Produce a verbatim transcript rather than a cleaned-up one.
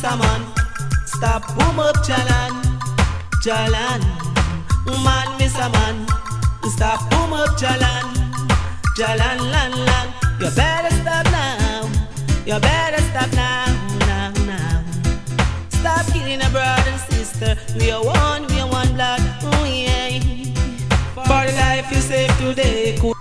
a man. Stop, boom up, Jalan, Jalan. Man, miss a man. Stop, boom up, Jalan, Jalan, lan, lan. You better stop now. You better stop now, now, now. Stop killing a brother and sister. We are one, we are one blood. Oh yeah. For the life you save today.